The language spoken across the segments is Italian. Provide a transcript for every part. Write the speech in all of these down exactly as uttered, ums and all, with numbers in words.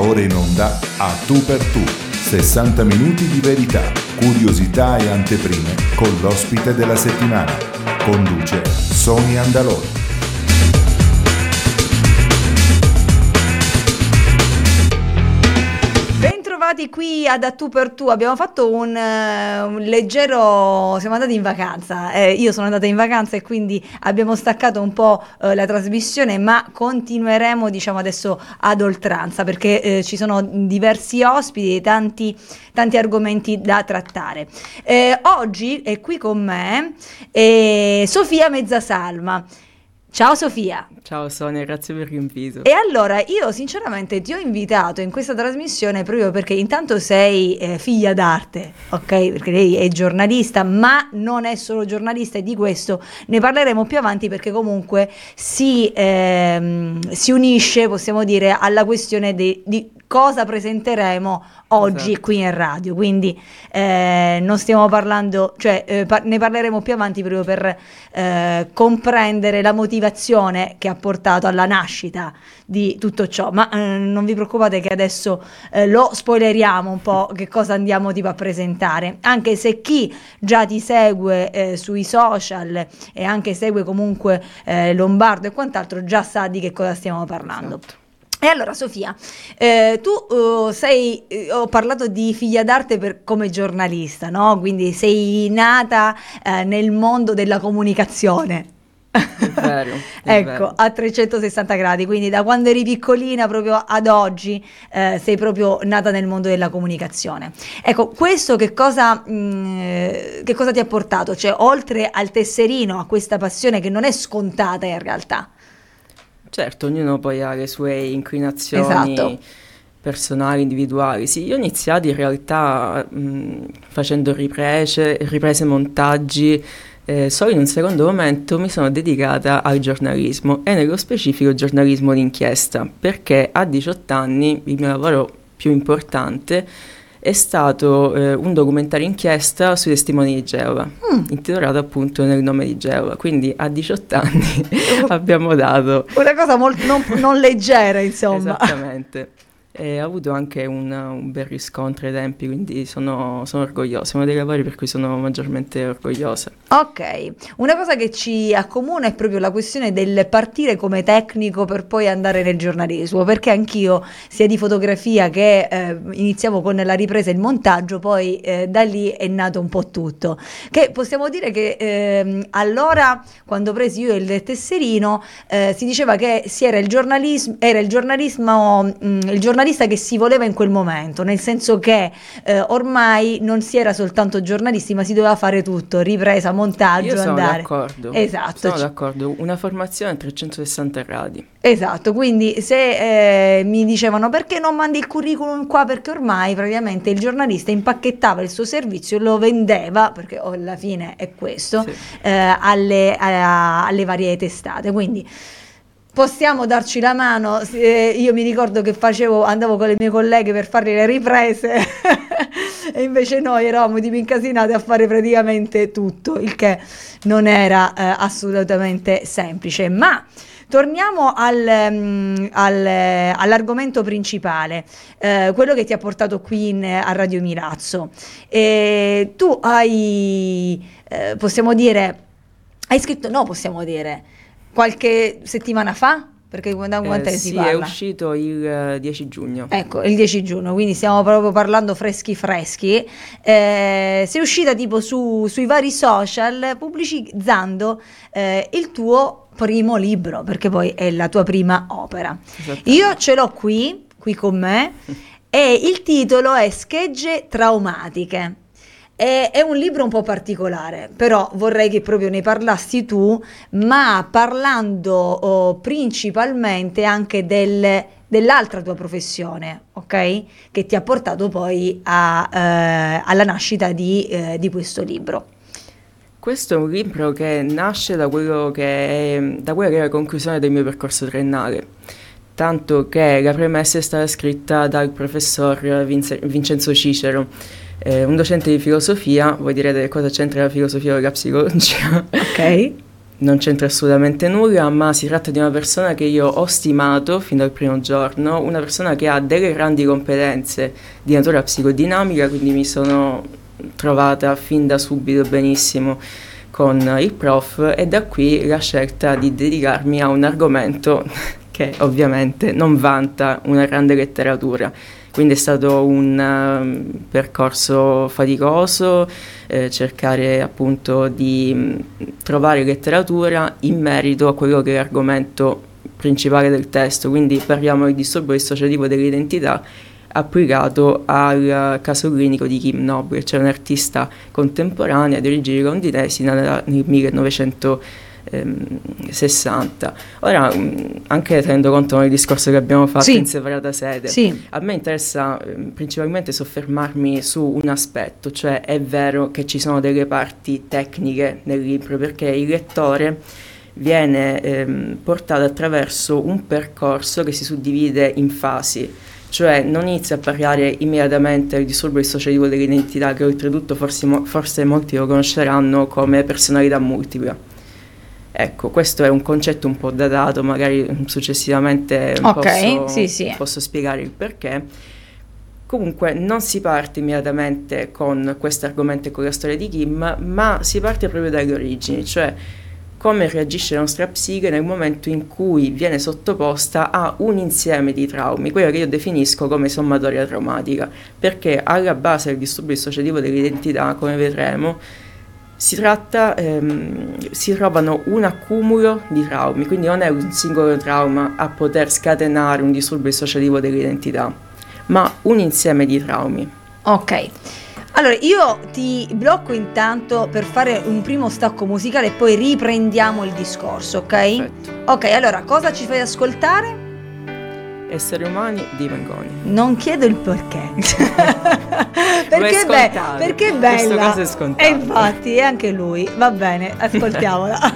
ora in onda A Tu per Tu, sessanta minuti di verità, curiosità e anteprime con l'ospite della settimana. Conduce Sonia Andaloni. Qui ad A Tu per Tu abbiamo fatto un, uh, un leggero, siamo andati in vacanza, eh, io sono andata in vacanza e quindi abbiamo staccato un po' uh, la trasmissione, ma continueremo diciamo adesso ad oltranza perché eh, ci sono diversi ospiti e tanti, tanti argomenti da trattare. Eh, oggi è qui con me eh, Sofia Mezzasalma. Ciao Sofia. Ciao Sonia, grazie per l'invito. E allora io sinceramente ti ho invitato in questa trasmissione proprio perché intanto sei eh, figlia d'arte, ok? Perché lei è giornalista, ma non è solo giornalista e di questo ne parleremo più avanti perché comunque si, ehm, si unisce, possiamo dire, alla questione de- di cosa presenteremo oggi esatto. qui in radio, quindi eh, non stiamo parlando, cioè eh, par- ne parleremo più avanti proprio per eh, comprendere la motivazione che ha portato alla nascita di tutto ciò, ma eh, non vi preoccupate che adesso eh, lo spoileriamo un po' che cosa andiamo tipo a presentare, anche se chi già ti segue eh, sui social e anche segue comunque eh, Lombardo e quant'altro già sa di che cosa stiamo parlando. Esatto. E allora Sofia, eh, tu uh, sei, eh, ho parlato di figlia d'arte per, come giornalista, no? Quindi sei nata eh, nel mondo della comunicazione. È vero, è ecco, vero. A trecentosessanta gradi, quindi da quando eri piccolina proprio ad oggi eh, sei proprio nata nel mondo della comunicazione. Ecco, questo che cosa, mh, che cosa ti ha portato? Cioè, oltre al tesserino, a questa passione che non è scontata in realtà. Certo, ognuno poi ha le sue inclinazioni esatto. personali, individuali. Sì, io ho iniziato in realtà mh, facendo riprese, riprese, montaggi, eh, solo in un secondo momento mi sono dedicata al giornalismo e nello specifico giornalismo d'inchiesta, perché a diciotto anni il mio lavoro più importante è stato eh, un documentario inchiesta sui testimoni di Geova, mm. intitolato appunto Nel nome di Geova, quindi a diciotto anni abbiamo dato... Una cosa molto non, non leggera, insomma. Esattamente. E ho avuto anche un, un bel riscontro ai tempi, quindi sono, sono orgogliosa, uno dei lavori per cui sono maggiormente orgogliosa. Ok, una cosa che ci accomuna è proprio la questione del partire come tecnico per poi andare nel giornalismo, perché anch'io sia di fotografia che eh, iniziavo con la ripresa e il montaggio, poi eh, da lì è nato un po' tutto, che possiamo dire che eh, allora quando presi io il tesserino eh, si diceva che si era il giornalismo, era il giornalismo, mh, il giornalismo che si voleva in quel momento, nel senso che eh, ormai non si era soltanto giornalisti, ma si doveva fare tutto, ripresa, montaggio, Io sono andare. d'accordo. Esatto. Sono d'accordo, una formazione a trecentosessanta gradi. Esatto, quindi se eh, mi dicevano perché non mandi il curriculum qua, perché ormai praticamente il giornalista impacchettava il suo servizio e lo vendeva, perché oh, alla fine è questo, sì. eh, alle, a, alle varie testate, quindi possiamo darci la mano. Eh, io mi ricordo che facevo, andavo con le mie colleghe per fare le riprese e invece noi eravamo tipo incasinati a fare praticamente tutto, il che non era eh, assolutamente semplice. Ma torniamo al, um, al, all'argomento principale, eh, quello che ti ha portato qui in, a Radio Milazzo. E tu hai, eh, possiamo dire, hai scritto, no possiamo dire, qualche settimana fa? Perché da quant'è eh, che si sì, parla? È uscito il uh, dieci giugno. Ecco, il dieci giugno, quindi stiamo proprio parlando freschi freschi. Eh, sei uscita tipo su, sui vari social pubblicizzando eh, il tuo primo libro, perché poi è la tua prima opera. Io ce l'ho qui, qui con me, e il titolo è Schegge traumatiche. È un libro un po' particolare, però vorrei che proprio ne parlassi tu, ma parlando oh, principalmente anche del, dell'altra tua professione, ok? Che ti ha portato poi a, eh, alla nascita di, eh, di questo libro. Questo è un libro che nasce da quello che è, da quella che è la conclusione del mio percorso triennale, tanto che la premessa è stata scritta dal professor Vince, Vincenzo Cicero, eh, un docente di filosofia. Voi direte cosa c'entra la filosofia con la psicologia? Ok. non c'entra assolutamente nulla, ma si tratta di una persona che io ho stimato fin dal primo giorno, una persona che ha delle grandi competenze di natura psicodinamica, quindi mi sono trovata fin da subito benissimo con il prof, e da qui la scelta di dedicarmi a un argomento che ovviamente non vanta una grande letteratura. Quindi è stato un uh, percorso faticoso, eh, cercare appunto di mh, trovare letteratura in merito a quello che è l'argomento principale del testo. Quindi parliamo del disturbo dissociativo dell'identità applicato al caso clinico di Kim Noble, cioè un'artista contemporanea di origini londinesi nel, nel millenovecentosessanta. Ora, anche tenendo conto del discorso che abbiamo fatto sì. in separata sede, sì. a me interessa eh, principalmente soffermarmi su un aspetto, cioè è vero che ci sono delle parti tecniche nel libro, perché il lettore viene ehm, portato attraverso un percorso che si suddivide in fasi. Cioè non inizia a parlare immediatamente del disturbo dissociativo dell'identità, che oltretutto forse, forse molti lo conosceranno come personalità multipla. Ecco, questo è un concetto un po' datato, magari successivamente okay, posso, sì, sì. posso spiegare il perché. Comunque non si parte immediatamente con questo argomento e con la storia di Kim, ma si parte proprio dalle origini, cioè come reagisce la nostra psiche nel momento in cui viene sottoposta a un insieme di traumi, quello che io definisco come sommatoria traumatica, perché alla base del disturbo dissociativo dell'identità, come vedremo, si tratta, ehm, si trovano un accumulo di traumi, quindi non è un singolo trauma a poter scatenare un disturbo dissociativo dell'identità, ma un insieme di traumi. Ok. Allora, io ti blocco intanto per fare un primo stacco musicale e poi riprendiamo il discorso, ok? Perfetto. Ok, allora, cosa ci fai ascoltare? Esseri umani di Mengoni. Non chiedo il perché. perché, be- perché è bella. Questo caso è scontato. E infatti, è anche lui. Va bene, ascoltiamola.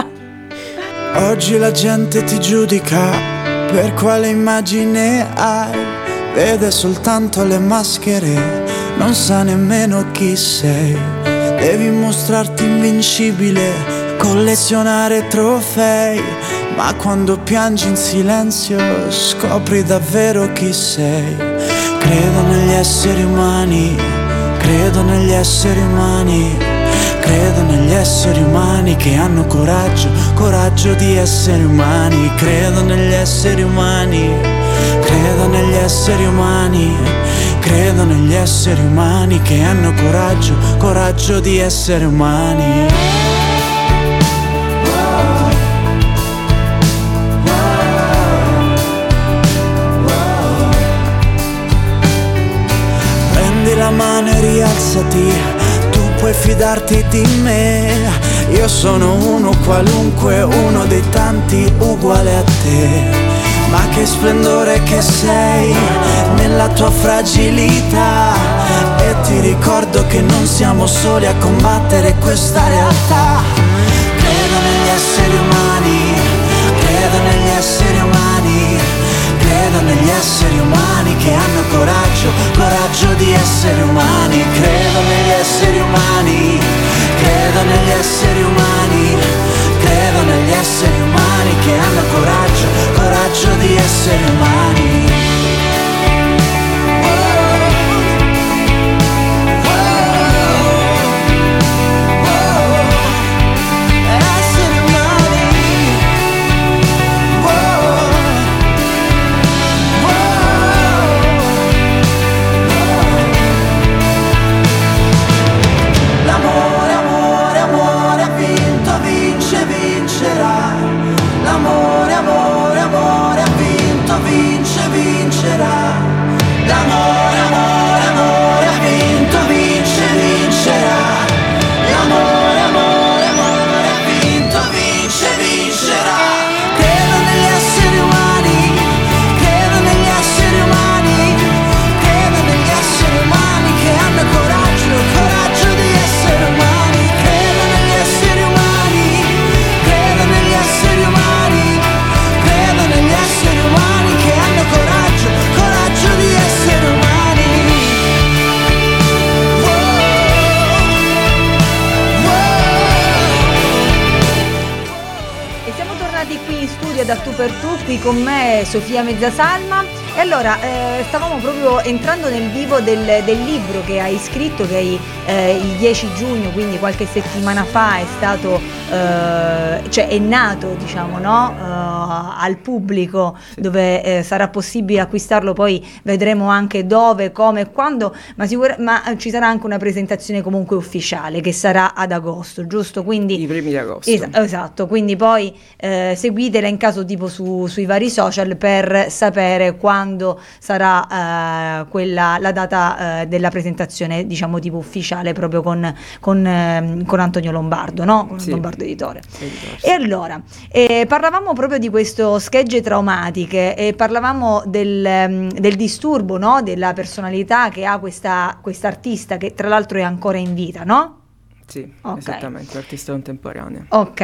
Oggi la gente ti giudica per quale immagine hai. Vede soltanto le maschere, non sa nemmeno chi sei. Devi mostrarti invincibile, collezionare trofei, ma quando piangi in silenzio scopri davvero chi sei. Credo negli esseri umani, credo negli esseri umani, credo negli esseri umani che hanno coraggio, coraggio di essere umani. Credo negli esseri umani, credo negli esseri umani, credo negli esseri umani che hanno coraggio, coraggio di essere umani. Prendi la mano e rialzati, tu puoi fidarti di me. Io sono uno qualunque, uno dei tanti uguale a te. Ma che splendore che sei nella tua fragilità. E ti ricordo che non siamo soli a combattere questa realtà. Credo negli esseri umani, credo negli esseri umani, credo negli esseri umani che hanno coraggio, coraggio di essere umani. Credo negli esseri umani, credo negli esseri umani, credo negli esseri umani che hanno coraggio, coraggio di essere umani. Esseri umani. L'amore per Tu, qui con me Sofia Mezzasalma. E allora eh, stavamo proprio entrando nel vivo del, del libro che hai scritto, che hai, eh, il dieci giugno, quindi qualche settimana fa, è stato eh, cioè è nato, diciamo, no? Uh, al pubblico, sì. Dove eh, sarà possibile acquistarlo, poi vedremo anche dove, come e quando, ma, sicur- ma ci sarà anche una presentazione comunque ufficiale che sarà ad agosto, giusto? Quindi i primi di agosto. Es- esatto, quindi poi eh, seguitela in caso tipo su, sui vari social per sapere quando sarà eh, quella la data eh, della presentazione, diciamo tipo ufficiale, proprio con, con, eh, con Antonio Lombardo, no? Con sì. Lombardo Editore. Editore, sì. E allora eh, parlavamo proprio di questo schegge traumatiche e parlavamo del, del disturbo, no? Della personalità che ha questa artista che tra l'altro è ancora in vita, no? Sì, okay. Esattamente, l'artista contemporanea. Ok,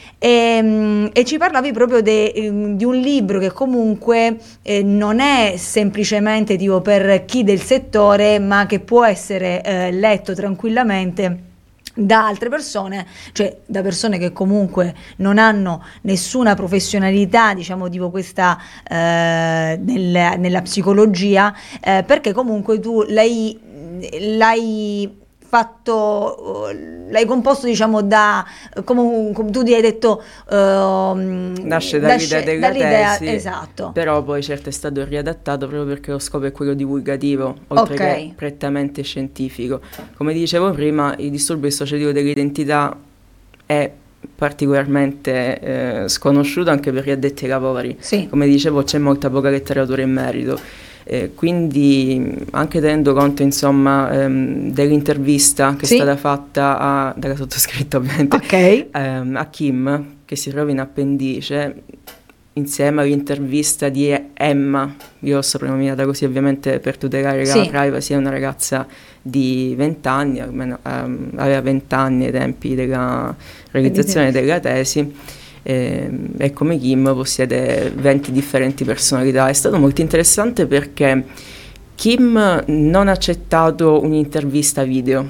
e, e ci parlavi proprio de, di un libro che comunque eh, non è semplicemente tipo per chi del settore, ma che può essere eh, letto tranquillamente da altre persone, cioè da persone che comunque non hanno nessuna professionalità, diciamo tipo questa eh, nel, nella psicologia, eh, perché comunque tu l'hai, l'hai fatto, l'hai composto, diciamo, da, come, come tu ti hai detto, uh, nasce dall'idea della dall'idea, tesi, esatto. Però poi certo è stato riadattato proprio perché lo scopo è quello divulgativo, oltre okay. che prettamente scientifico. Come dicevo prima, il disturbo dissociativo dell'identità è particolarmente eh, sconosciuto anche per gli addetti ai lavori. Sì. Come dicevo, c'è molta poca letteratura in merito. Eh, quindi anche tenendo conto, insomma, ehm, dell'intervista che sì. è stata fatta a, dalla sottoscritta ovviamente, okay. ehm, a Kim, che si trova in appendice, insieme all'intervista di Emma, io l'ho soprannominata così ovviamente per tutelare sì. la privacy, è una ragazza di venti anni, almeno ehm, aveva venti anni ai tempi della realizzazione della tesi. E, e come Kim possiede venti differenti personalità. È stato molto interessante perché Kim non ha accettato un'intervista video,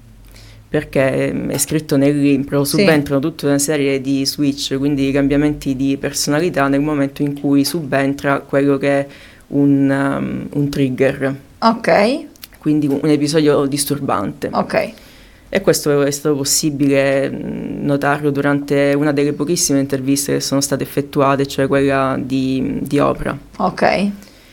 perché è scritto nel libro, subentrano sì. tutta una serie di switch, quindi cambiamenti di personalità nel momento in cui subentra quello che è un, um, un trigger, ok, quindi un episodio disturbante. Ok. E questo è stato possibile notarlo durante una delle pochissime interviste che sono state effettuate, cioè quella di, di Oprah. Ok.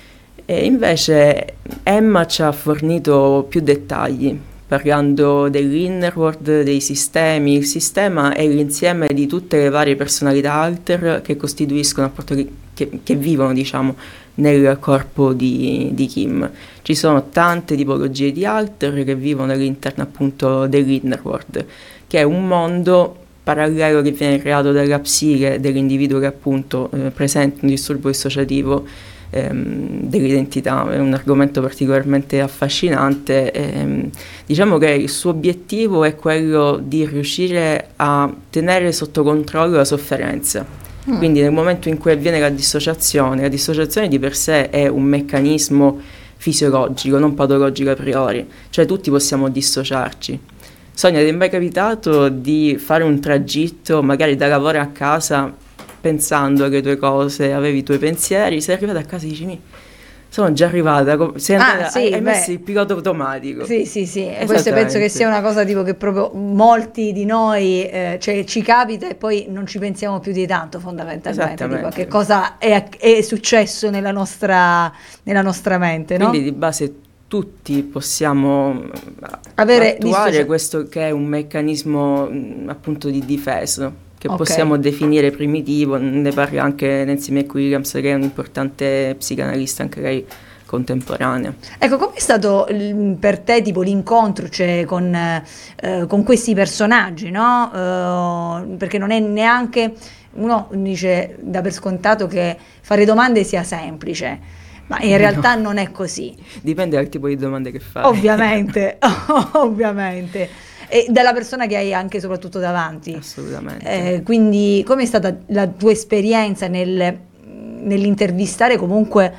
E invece Emma ci ha fornito più dettagli, parlando dell'inner world, dei sistemi. Il sistema è l'insieme di tutte le varie personalità alter che costituiscono, appunto, che, che vivono, diciamo, nel corpo di, di Kim. Ci sono tante tipologie di alter che vivono all'interno, appunto, dell'inner world, che è un mondo parallelo che viene creato dalla psiche dell'individuo che appunto eh, presenta un disturbo dissociativo ehm, dell'identità. È un argomento particolarmente affascinante. Ehm, diciamo che il suo obiettivo è quello di riuscire a tenere sotto controllo la sofferenza. Mm. Quindi nel momento in cui avviene la dissociazione, la dissociazione di per sé è un meccanismo fisiologico, non patologico a priori, cioè tutti possiamo dissociarci. Sonia, ti è mai capitato di fare un tragitto magari da lavoro a casa pensando alle tue cose, avevi i tuoi pensieri, sei arrivata a casa e dici: mi sono già arrivata, sei andata, ah, sì, hai beh. messo il pilota automatico. Sì, sì, sì, e questo penso che sia una cosa tipo che proprio molti di noi, eh, cioè ci capita e poi non ci pensiamo più di tanto fondamentalmente, tipo, che cosa è, è successo nella nostra, nella nostra mente, no? Quindi di base tutti possiamo avere attuare dissoci- questo che è un meccanismo appunto di difesa, che okay. possiamo definire primitivo. Ne parla anche Nancy McWilliams, che è un'importante psicanalista, anche lei contemporanea. Ecco, com'è stato per te tipo l'incontro, cioè, con, eh, con questi personaggi, no? Uh, perché non è neanche, uno dice da per scontato che fare domande sia semplice, ma in realtà no. non è così. Dipende dal tipo di domande che fai. Ovviamente, ovviamente. E dalla persona che hai anche soprattutto davanti. Assolutamente. Eh, quindi com'è stata la tua esperienza nel, nell'intervistare comunque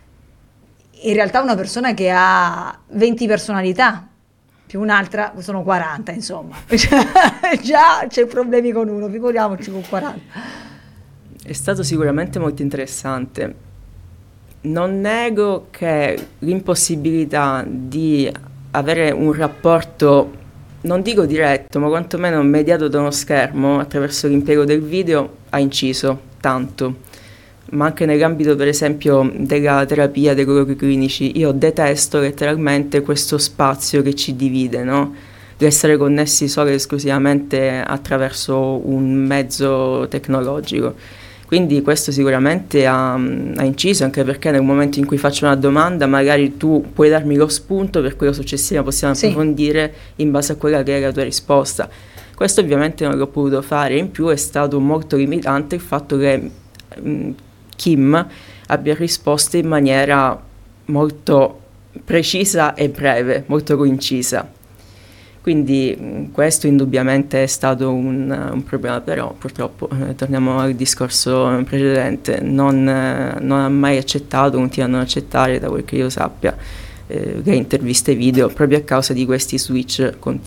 in realtà una persona che ha venti personalità, più un'altra, sono quaranta, insomma. Già c'è problemi con uno, figuriamoci con quaranta. È stato sicuramente molto interessante. Non nego che l'impossibilità di avere un rapporto, non dico diretto, ma quantomeno mediato da uno schermo attraverso l'impiego del video ha inciso tanto. Ma anche nell'ambito per esempio della terapia, dei colloqui clinici, io detesto letteralmente questo spazio che ci divide, no? Di essere connessi solo e esclusivamente attraverso un mezzo tecnologico. Quindi questo sicuramente ha, ha inciso, anche perché nel momento in cui faccio una domanda magari tu puoi darmi lo spunto per quello successivo, possiamo Sì. approfondire in base a quella che è la tua risposta. Questo ovviamente non l'ho potuto fare, in più è stato molto limitante il fatto che mh, Kim abbia risposto in maniera molto precisa e breve, molto concisa. Quindi mh, questo indubbiamente è stato un, un problema, però purtroppo, eh, torniamo al discorso precedente, non, eh, non ha mai accettato, continua a non accettare, da quel che io sappia, eh, le interviste video, proprio a causa di questi switch continui.